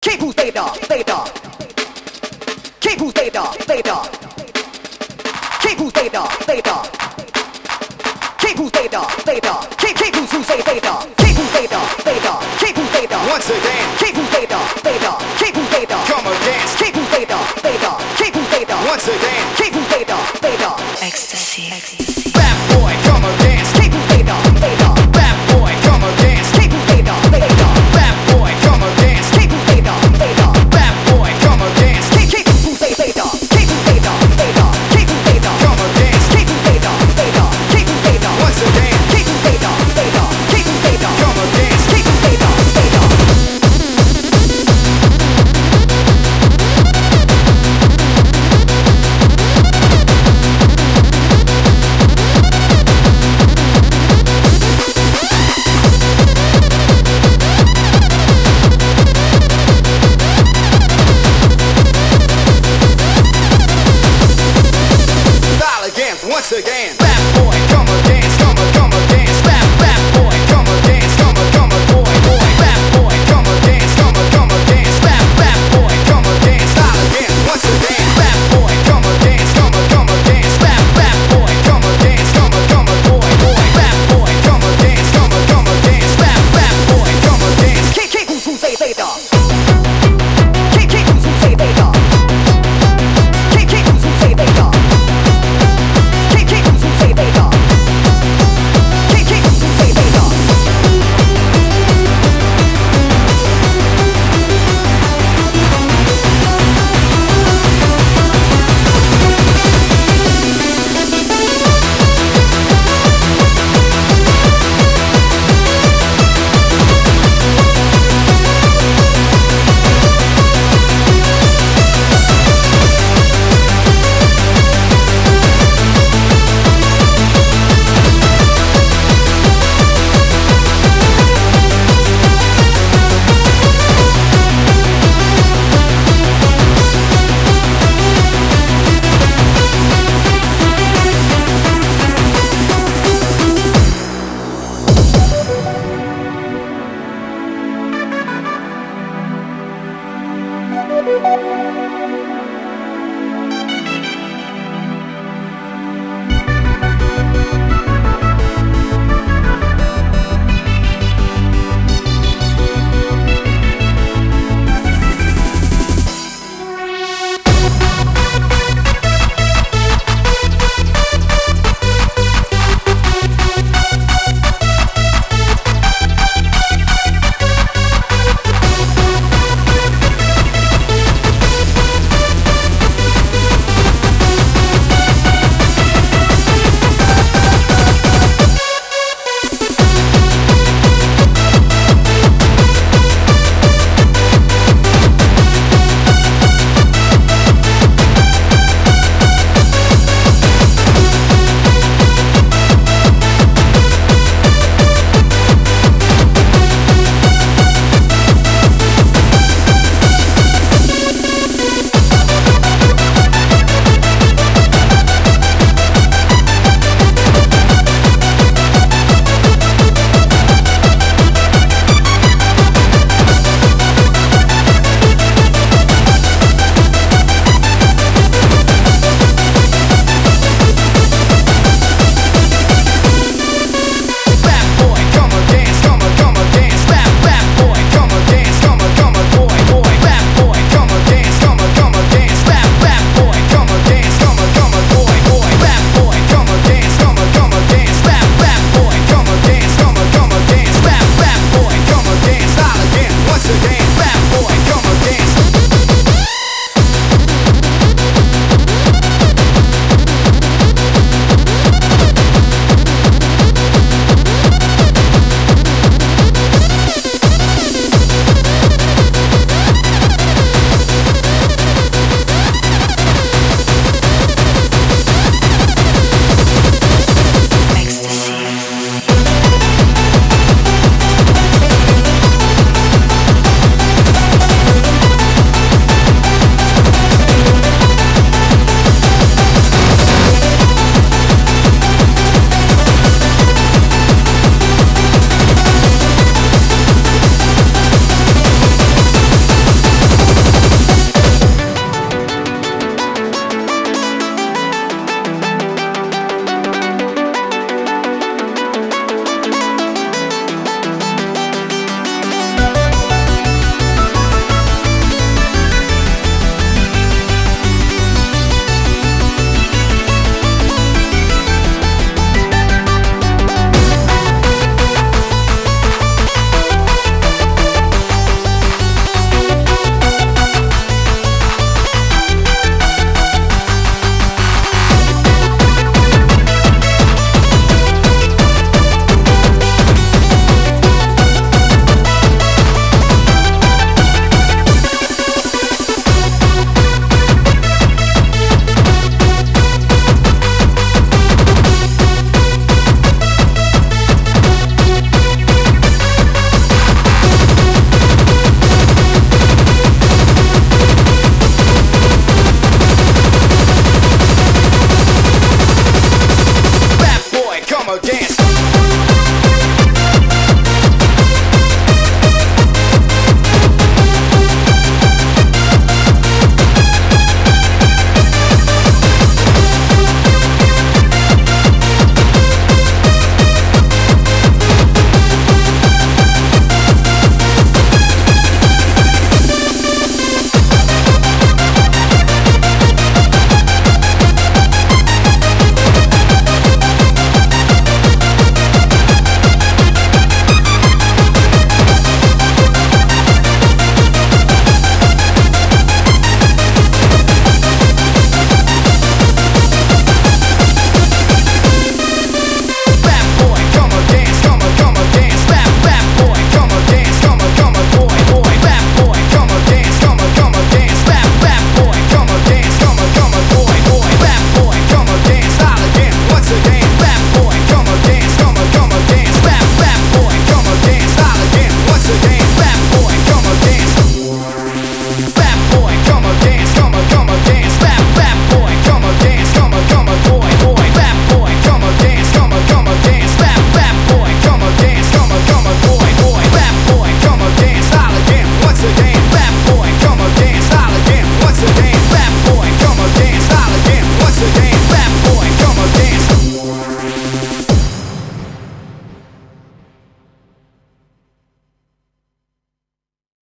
Keep who stay dark, stay dark. Keep who stay dark, stay dark. Keep who stay dark, stay dark. Keep who stay dark, stay dark. Keep who say stay dark. Keep who stay dark, stay dark. Keep who stay dark. Once again, Keep who stay dark, stay dark. Keep who stay dark. come again. Keep who stay dark, stay dark. Keep who stay dark. Once again, Keep who stay dark, stay dark. Ecstasy. bad boy, come again. Keep who stay dark, stay dark. Bad boy, come again. Keep who stay dark, stay dark. Bad boy, come again. Keep who stay dark, stay dark. Bad boy, come again. Keep who stay dark. Keep who stay dark, stay dark. Keep who stay dark. Come again. Keep who stay dark, stay dark. Keep who stay dark. Once again, Keep who stay dark, stay dark. Keep who stay dark. come again. Keep who stay dark, stay dark. Style again, once again. Bad boy, come again. Come again. Bad boy, come again. Come boy, boy. Bad boy, come again. Come again. Bad boy, come again. Style again, once again. Bad boy, come again. Come again. Bad boy, come again. Come boy, boy. Bad boy, come again. Come again. Bad boy, come again. Keep who say stay dark. Keep who say stay dark. Keep who say stay dark. Keep who say stay dark. Keep who say stay dark. Thank you.